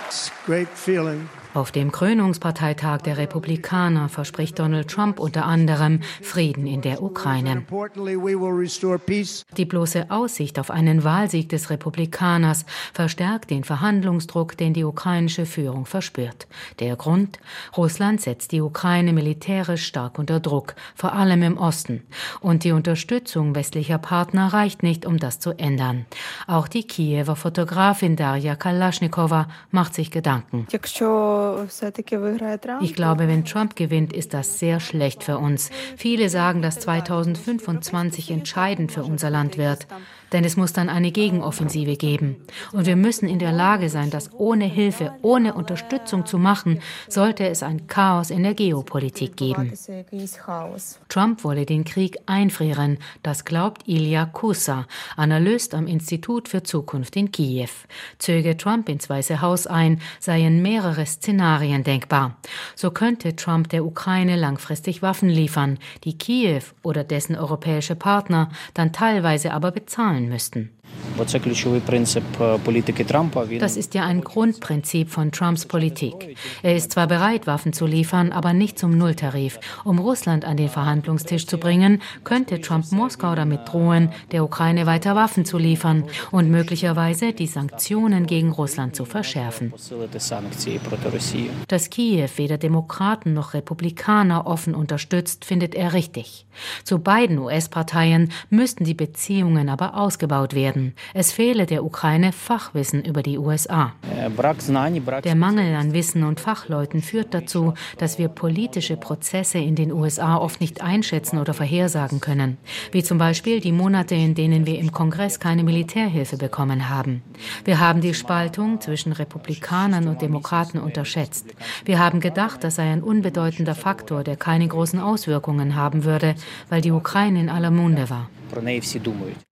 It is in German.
Auf dem Krönungsparteitag der Republikaner verspricht Donald Trump unter anderem Frieden in der Ukraine. Die bloße Aussicht auf einen Wahlsieg des Republikaners verstärkt den Verhandlungsdruck, den die ukrainische Führung verspürt. Der Grund? Russland setzt die Ukraine militärisch stark unter Druck, vor allem im Osten. Und die Unterstützung westlicher Partner reicht nicht, um das zu ändern. Auch die Kiewer Fotografin Darja Kalaschnikowa macht sich Gedanken. Ich glaube, wenn Trump gewinnt, ist das sehr schlecht für uns. Viele sagen, dass 2025 entscheidend für unser Land wird. Denn es muss dann eine Gegenoffensive geben. Und wir müssen in der Lage sein, das ohne Hilfe, ohne Unterstützung zu machen, sollte es ein Chaos in der Geopolitik geben. Trump wolle den Krieg einfrieren, das glaubt Ilya Kusa, Analyst am Institut für Zukunft in Kiew. Zöge Trump ins Weiße Haus ein, seien mehrere Szenarien denkbar. So könnte Trump der Ukraine langfristig Waffen liefern, die Kiew oder dessen europäische Partner dann teilweise aber bezahlen müssten. Das ist ja ein Grundprinzip von Trumps Politik. Er ist zwar bereit, Waffen zu liefern, aber nicht zum Nulltarif. Um Russland an den Verhandlungstisch zu bringen, könnte Trump Moskau damit drohen, der Ukraine weiter Waffen zu liefern und möglicherweise die Sanktionen gegen Russland zu verschärfen. Dass Kiew weder Demokraten noch Republikaner offen unterstützt, findet er richtig. Zu beiden US-Parteien müssten die Beziehungen aber ausgebaut werden. Es fehle der Ukraine Fachwissen über die USA. Der Mangel an Wissen und Fachleuten führt dazu, dass wir politische Prozesse in den USA oft nicht einschätzen oder vorhersagen können. Wie zum Beispiel die Monate, in denen wir im Kongress keine Militärhilfe bekommen haben. Wir haben die Spaltung zwischen Republikanern und Demokraten unterschätzt. Wir haben gedacht, das sei ein unbedeutender Faktor, der keine großen Auswirkungen haben würde, weil die Ukraine in aller Munde war.